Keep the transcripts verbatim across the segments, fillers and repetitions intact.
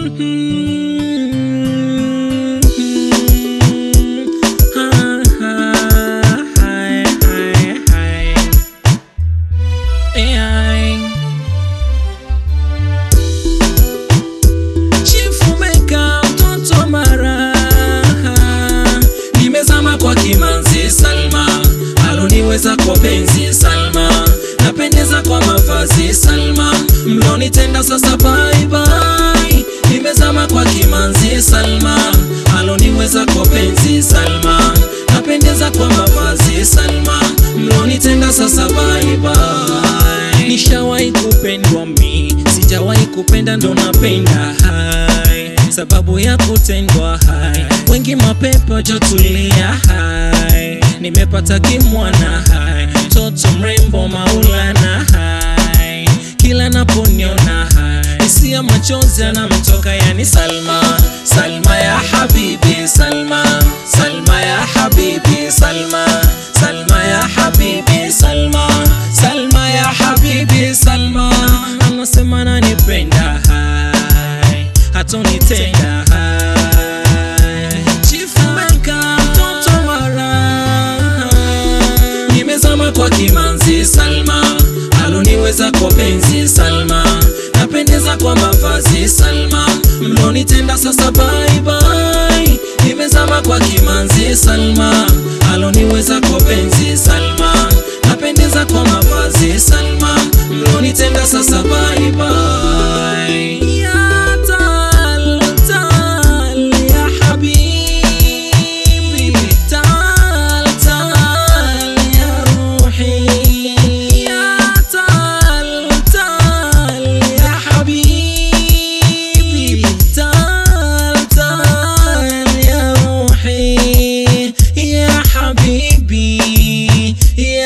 Aloniweza kwa penzi Salma, napendeza kwa mavazi Salma, mlonitenda sasa bye bye. Nimezama kwa kimanzi Salma, aloniweza kwa penzi Salma, napendeza kwa mavazi Salma, mlonitenda sasa bye bye. Nishawahi kupendwa mi, sijawahi kupenda ndo napenda hai, sababu ya kutendwa hai, wengi mapepo jotulia hai. Nimepata kimwana hai, toto mrembo Maulana hai, kila naponiona hai, hisia machozi yanamtoka yani Salma, Salma ya habibi Salma, Salma ya habibi Salma, Salma ya habibi Salma, Salma ya habibi Salma. Anasema ananipenda hai, hatonitenda hai. Chifu Meka mtoto mara, nimezama kwa kimanzi Salma, aloniweza kwa penzi Salma, napendeza kwa mavazi Salma, mlonitenda sasa bye bye. Nimezama kwa kimanzi Salma, aloniweza kwa penzi Salma, napendeza kwa mavazi Salma, mlonitenda sasa bye bye. Ya tal tal ya habibi, tal tal ya ruhi, ya tal tal ya habibi, tal tal ya ruhi, ya habibi, ya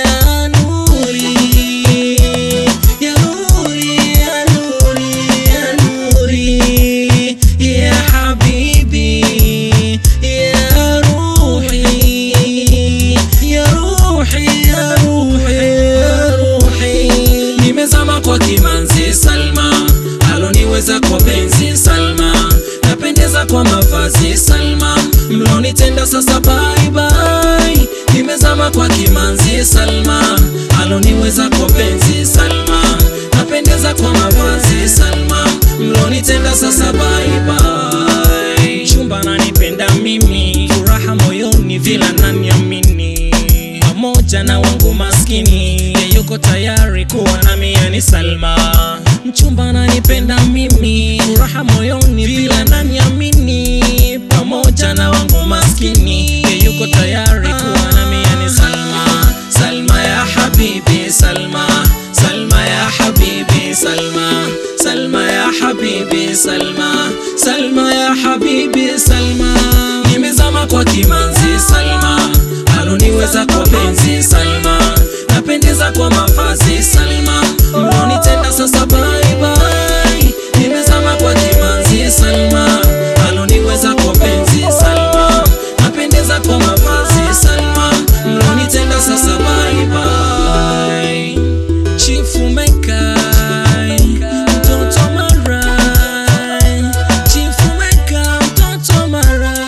kwa kimanzi Salma, aloniweza kwa penzi Salma, napendeza kwa mavazi Salma, mlonitenda sasa bye bye. Nimezama kwa kimanzi Salma, aloniweza kwa penzi Salma, napendeza kwa mavazi Salma, mlonitenda sasa bye bye. Chumba nanipenda mimi, furaha moyoni vila naniamini, pamoja na wangu maskini yuko tayari kuwa nami yani Salma. Mchumba ananipenda mimi, furaha moyoni vila naniamini, pamoja na wangu maskini yuko tayari kuwa nami yani Salma. Salma ya habibi Salma, Salma ya habibi Salma, Salma ya habibi Salma, Salma ya habibi Salma. Nimezama kwa kimanzi Salma, aloniweza kwa penzi Salma, napendeza kwa mavazi Salma, mlonitenda sasa bye bye. Nimezama kwa kimanzi Salma, aloniweza kwa penzi Salma, napendeza kwa mavazi Salma, mlonitenda sasa bye bye. Chifu Meka mtoto mara, Chifu Meka mtoto mara.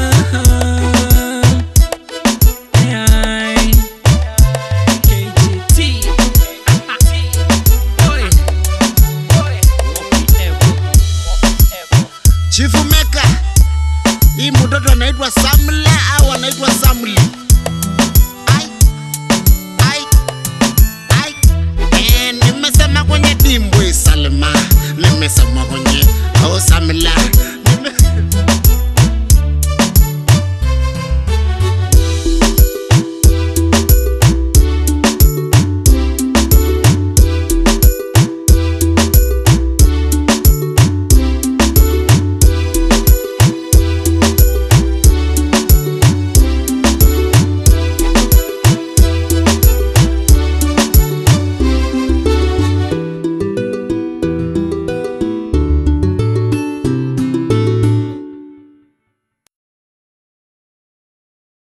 Chifu Meka, hii mtoto anaitwa Samla au anaitwa Samli? Ai, ai, ai. Eh, nimesema kwenye dimbwi Salma, nimesema kwenye oh Samla,